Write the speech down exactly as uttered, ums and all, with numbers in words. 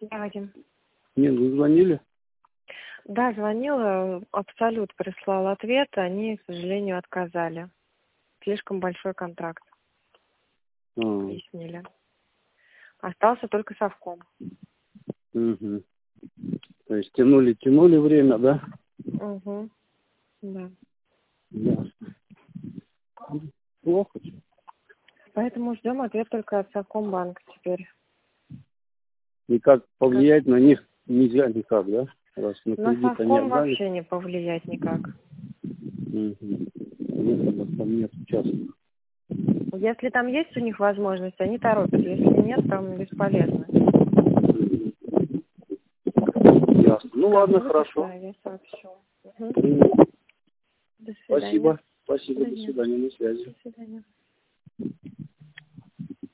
Давайте. Нет, вы звонили? Да, звонила, Абсолют прислал ответ, они, к сожалению, отказали. Слишком большой контракт, А, объяснили. Остался только совком. угу. То есть тянули, тянули время, да? Угу. Да. Да. Плохо. Поэтому ждем ответ только от Совкомбанка теперь. Никак повлиять на них нельзя никак, да? Раз на На кредит они Совком отдали. вообще не повлиять никак. Угу. Нет, там нет участников. Если там есть у них возможность, они торопят. Если нет, там бесполезно. Ясно. Ну Да, ладно, ну, хорошо. да, я сообщу. Угу. Принято. До свидания. Спасибо. Спасибо, Да до нет. свидания, на связи. До свидания.